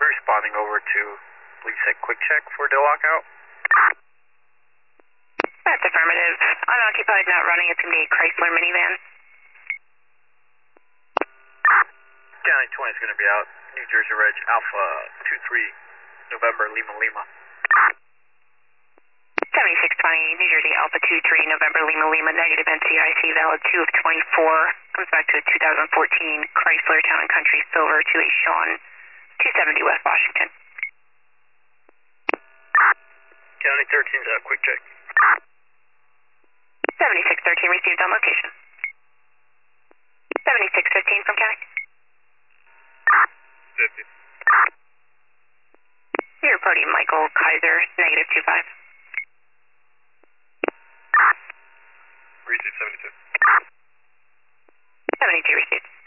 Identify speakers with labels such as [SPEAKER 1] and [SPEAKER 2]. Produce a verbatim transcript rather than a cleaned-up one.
[SPEAKER 1] responding over to police at Quick Check for the lockout.
[SPEAKER 2] That's affirmative. Unoccupied, not running. It's going to be a Chrysler minivan.
[SPEAKER 1] County twenty is going to be out. New Jersey Reg Alpha two three, November Lima Lima.
[SPEAKER 2] seventy-six twenty, New Jersey Alpha two three, November Lima Lima, negative N C I C, valid two of twenty-four. Comes back to a two thousand fourteen Chrysler Town and Country Silver to a Sean, two seventy West Washington.
[SPEAKER 1] County thirteen is out. Quick Check.
[SPEAKER 2] seventy-six thirteen received on location. seventy-six fifteen from County.
[SPEAKER 1] fifty.
[SPEAKER 2] You're reporting Michael Kaiser, negative two five.
[SPEAKER 1] Receive seventy-two.
[SPEAKER 2] seventy-two received.